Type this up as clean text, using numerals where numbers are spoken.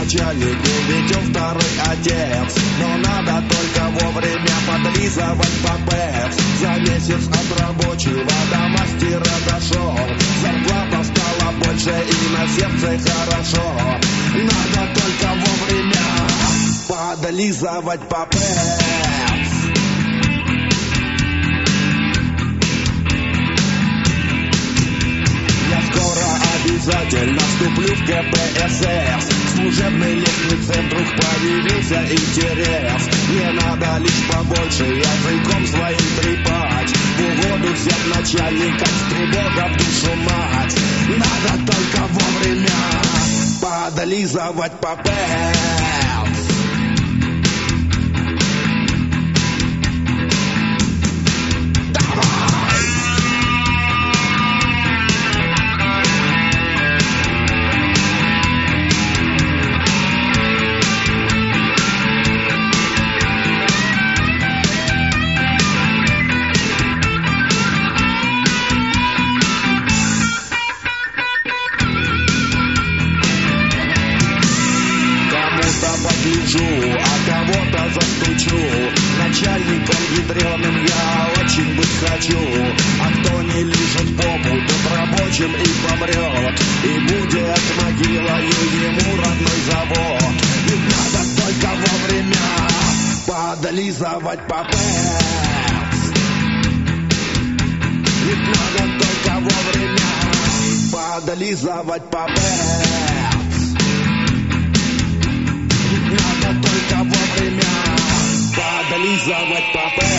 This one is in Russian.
начальнику, ведь он второй отец. Но надо только вовремя подлизывать по ПЭПС. За месяц от рабочего до мастера дошел. Зарплата стала больше и на сердце хорошо. Надо только вовремя подлизывать по ПЭПС. Я скоро обязательно вступлю в КПСС. В служебной лестнице вдруг появился интерес. Мне надо лишь побольше языком своим трепать. В угоду всем начальникам строго в душу мать. Надо только вовремя подлизывать по ПЭПС. А кого-то застучу. Начальником ядреным я очень быть хочу. А кто не лижет попу, тот рабочим и помрет. И будет могилою ему родной завод. Ведь надо только вовремя подлизывать по ПЭПС. Ведь надо только вовремя подлизывать по ПЭПС. Надо только вовремя подлизывать по ПЭПС.